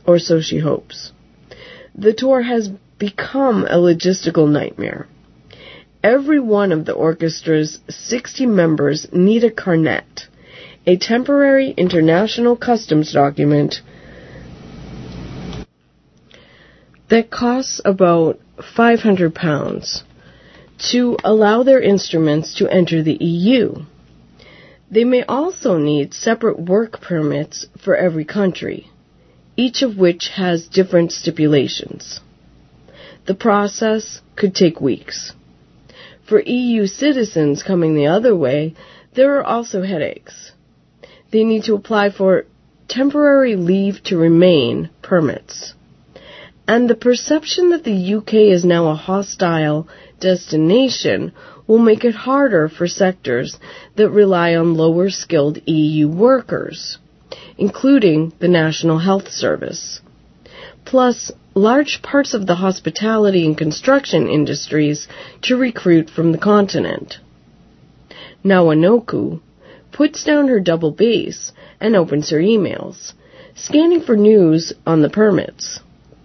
or so she hopes. The tour has become a logistical nightmare. Every one of the orchestra's 60 members need a carnet, a temporary international customs document that costs about £500 to allow their instruments to enter the EU. They may also need separate work permits for every country, each of which has different stipulations. The process could take weeks. For EU citizens coming the other way, there are also headaches. They need to apply for temporary leave to remain permits. And the perception that the UK is now a hostile destination will make it harder for sectors that rely on lower-skilled EU workers, including the National Health Service. Plus, large parts of the hospitality and construction industries to recruit from the continent. Nawanoku puts down her double bass and opens her emails, scanning for news on the permits.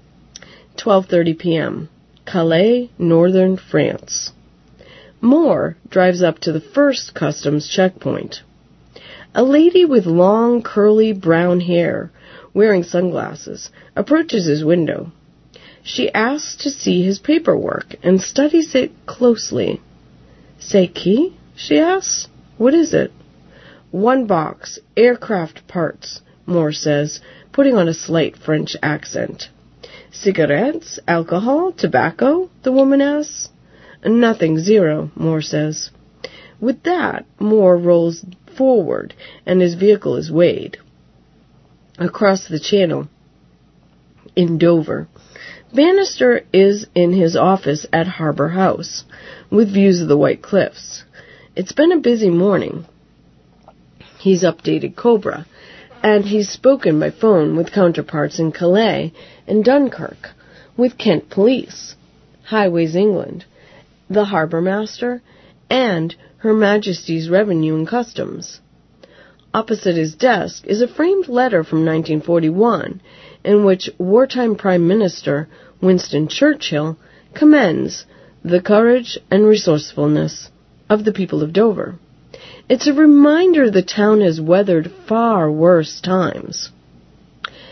12:30 p.m. Calais, northern France. Moore drives up to the first customs checkpoint. A lady with long, curly brown hair, wearing sunglasses, approaches his window. She asks to see his paperwork and studies it closely. "C'est qui?" she asks. "What is it?" "One box, aircraft parts," Moore says, putting on a slight French accent. "Cigarettes, alcohol, tobacco?" the woman asks. "Nothing, zero," Moore says. With that, Moore rolls forward and his vehicle is weighed. Across the channel, in Dover, Bannister is in his office at Harbour House, with views of the White Cliffs. It's been a busy morning. He's updated Cobra, and he's spoken by phone with counterparts in Calais and Dunkirk, with Kent Police, Highways England, the Harbour Master, and Her Majesty's Revenue and Customs. Opposite his desk is a framed letter from 1941, in which wartime Prime Minister Winston Churchill commends the courage and resourcefulness of the people of Dover. It's a reminder the town has weathered far worse times.